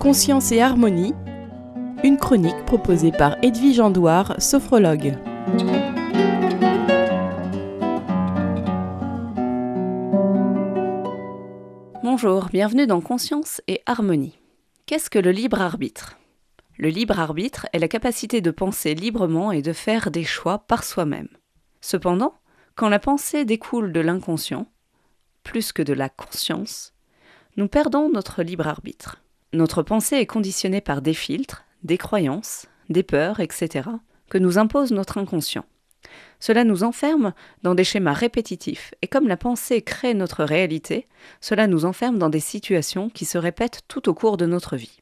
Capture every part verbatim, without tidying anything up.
Conscience et harmonie, une chronique proposée par Edwige Andouard, sophrologue. Bonjour, bienvenue dans Conscience et harmonie. Qu'est-ce que le libre arbitre ? Le libre arbitre est la capacité de penser librement et de faire des choix par soi-même. Cependant, quand la pensée découle de l'inconscient, plus que de la conscience, nous perdons notre libre arbitre. Notre pensée est conditionnée par des filtres, des croyances, des peurs, et cetera, que nous impose notre inconscient. Cela nous enferme dans des schémas répétitifs, et comme la pensée crée notre réalité, cela nous enferme dans des situations qui se répètent tout au cours de notre vie.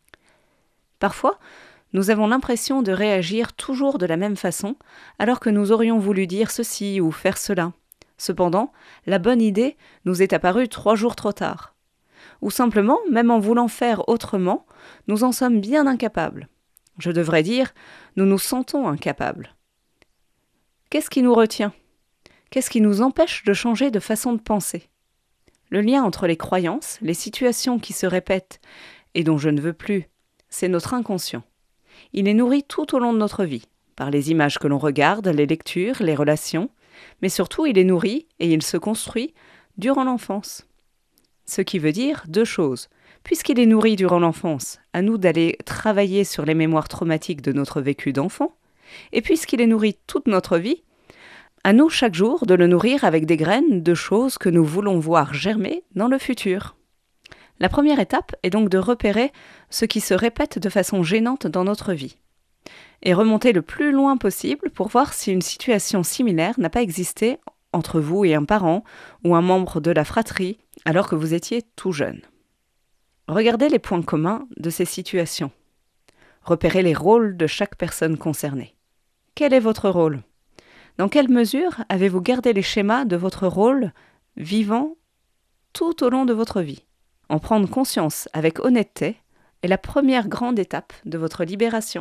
Parfois, nous avons l'impression de réagir toujours de la même façon, alors que nous aurions voulu dire ceci ou faire cela. Cependant, la bonne idée nous est apparue trois jours trop tard. Ou simplement, même en voulant faire autrement, nous en sommes bien incapables. Je devrais dire, nous nous sentons incapables. Qu'est-ce qui nous retient ? Qu'est-ce qui nous empêche de changer de façon de penser ? Le lien entre les croyances, les situations qui se répètent et dont je ne veux plus, c'est notre inconscient. Il est nourri tout au long de notre vie, par les images que l'on regarde, les lectures, les relations, mais surtout il est nourri et il se construit durant l'enfance. Ce qui veut dire deux choses. Puisqu'il est nourri durant l'enfance, à nous d'aller travailler sur les mémoires traumatiques de notre vécu d'enfant, et puisqu'il est nourri toute notre vie, à nous chaque jour de le nourrir avec des graines de choses que nous voulons voir germer dans le futur. La première étape est donc de repérer ce qui se répète de façon gênante dans notre vie, et remonter le plus loin possible pour voir si une situation similaire n'a pas existé entre vous et un parent ou un membre de la fratrie alors que vous étiez tout jeune. Regardez les points communs de ces situations. Repérez les rôles de chaque personne concernée. Quel est votre rôle ? Dans quelle mesure avez-vous gardé les schémas de votre rôle vivant tout au long de votre vie ? En prendre conscience avec honnêteté est la première grande étape de votre libération.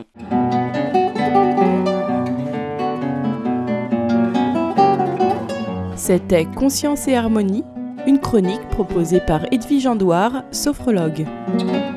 C'était Conscience et harmonie, une chronique proposée par Edwige Andouard, sophrologue.